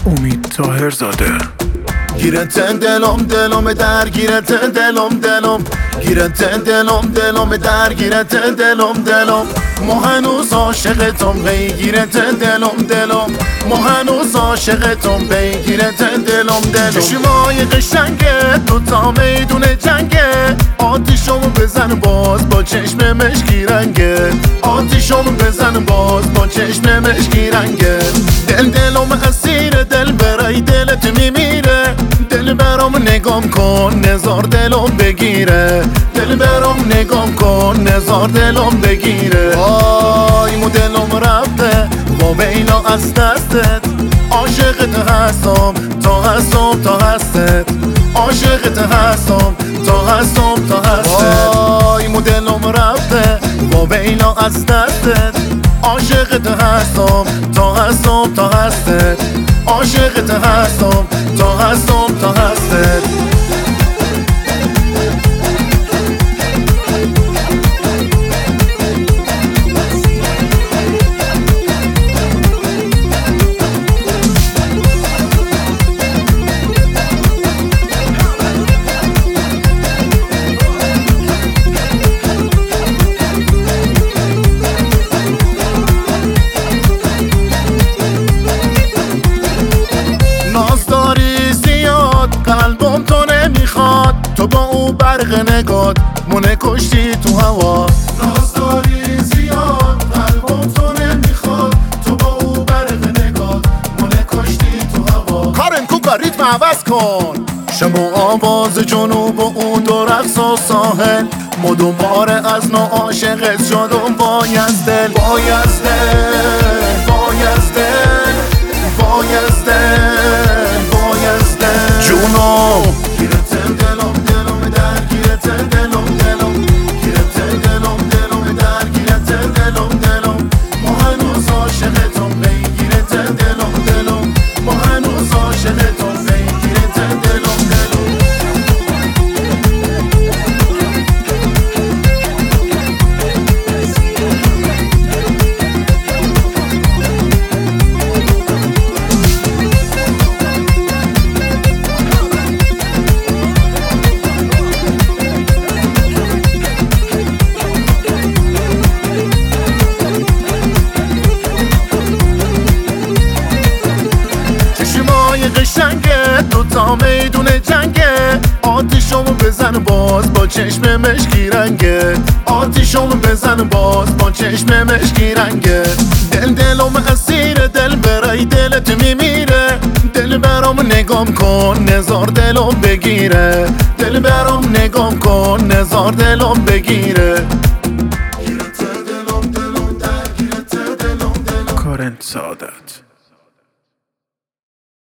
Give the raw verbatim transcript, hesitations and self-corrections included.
امید طاهرزاده. گیرت دلم دلم درگیرت دلم دلم گیرت دلم دلم درگیرت دلم دلم ما هنوز عاشقتم بگیرت دلم دلم ما هنوز عاشقتم بگیرت دلم دلم چشمای قشنگه دوتا میدون جنگه آتیشمو بزن باز با چشم مشکی رنگه آتیشمو بزن باز با چشم مشکی رنگه دل دلم اسیر دل برای دلت میمیره دل برام نگام کن نزار دلم بگیره دل برام نگام کن نزار دلم بگیره وای مو دلم رفته با بینا از دستت عاشقت هستم تا هستم تا هستت عاشقت هستم تا هستم تا هستت وای مو دلم رفته با بینا از دستت عاشقت هستم تا هستم تا هستت عاشقت هستم تا هستم تا هستت قلبم تو نمیخواد تو با او برق نگات مونه کشتی تو هوا ناز داری زیاد قلبم تو نمیخواد تو با او برق نگات مونه کشتی تو هوا کارن کوکا ریتم عوض کن شما آواز جنوب و او دو رقص و ساحل مدوماره از نو عاشقت شدم بایز دل بایز دل بایز دل بایز دل بایز دل جونو گیرت دلم دلم درگیرت دلم دلم گیرت دلم دلم درگیرت دلم دلم ما هنوز عاشقتم بگیرت دلم دلم ما هنوز عاشقتم بگیرت دلم دلم قشنگه دوتا میدون جنگه آتیشمو بزن باز با چشم مشکی رنگه آتیشمو بزن باز با چشم مشکی رنگه دل دلم اسیر دل برای دلت میمیره دل برام نگام کن نزار دلم بگیره دل برام نگام کن نزار دلم بگیره کارن سعادت.